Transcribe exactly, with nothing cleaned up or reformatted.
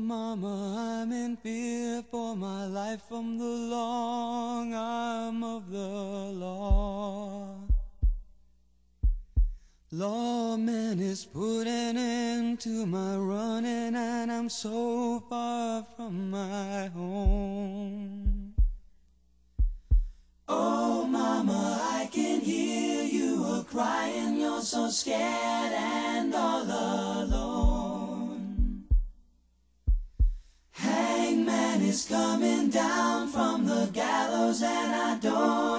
Mama, I'm in fear for my life from the long arm of the law. Lawman is putting an end to my running, and I'm so far from my home. Oh, Mama, I can hear you a-crying. You're so scared and all alone. Hangman is coming down from the gallows, and I don't